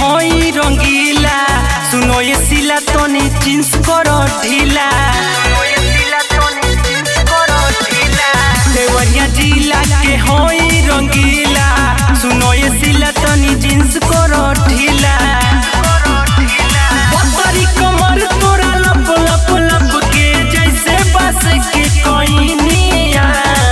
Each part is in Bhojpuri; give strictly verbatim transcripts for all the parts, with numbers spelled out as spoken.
होई रंगीला सुनो ये सिला तनी जींस करो ढीला देवरिया जिला के होई रंगीला सुनो ये सिला तनी जींस करो ढीला पतरी कमर तोरा लप लप लप के जैसे बस के कोई निया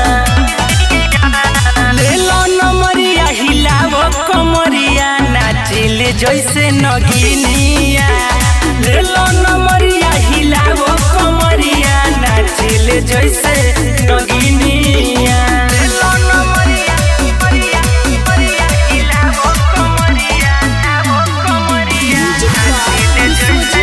ले लो नमरिया हिलावो कमरिया नाचिले जैसे नगिनिया ले लो नमरिया हिलावो कमरिया नाचिले जैसे नगिनिया ले लो नमरिया कमरिया कमरिया हिलावो कमरिया हिलावो कमरिया नाचिले जैसे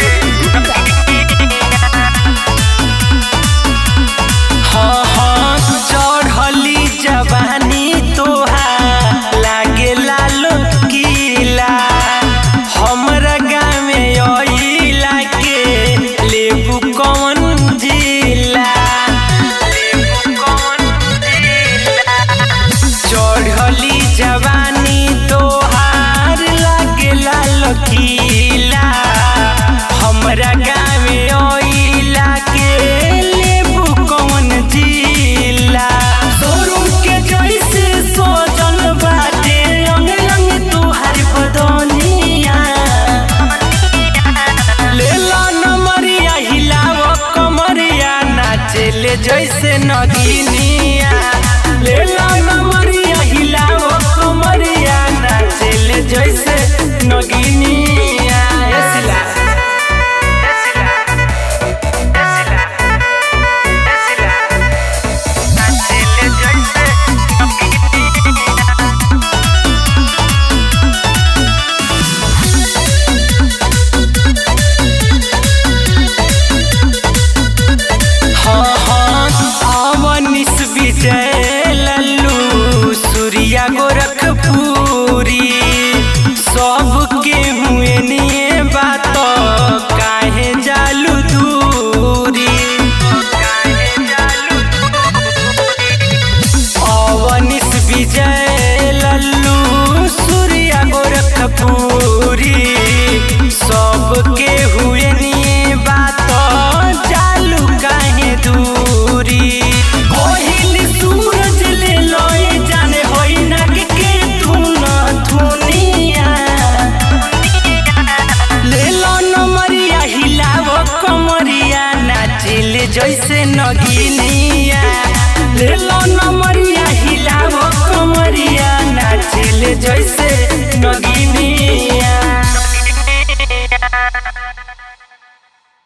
हाँ हाँ चढ़ली जवानी तोहार लागे लालो किला हमरा गाँव में अइला के लेबू कौन जिला लेबू कौन जिला चढ़ली जवानी तोहार लागे लालो किला हमरा गाँव में अइला के लेबू कौन जिला शोरूम के जैसे सोजल बाटे रंग रंग तोहार बदनिया ले लो नमरिया हिलावो कमरिया नाचेले जैसे नगिनिया ले लो नमरिया हिलावो कमरिया नाचेले जैसे नगिनिया एसिला एसिला एसिला एसिला नाचेले जैसे हाँ हाँ अवनिस विजय लल्लू सूर्या गोरखपुरी सबके हुए निये बात काहे जालू दूरी काहे जालू अवनिस विजय लल्लू सूर्या गोरखपुरी सबके हुए निये बात जालू काहे दूरी कोहिली सूरज ले लोई जाने होई नाग के धुन धुनिया ले लो नमरिया हिलावो कमरिया नाचिले जैसे नगिनिया ले लो नमरिया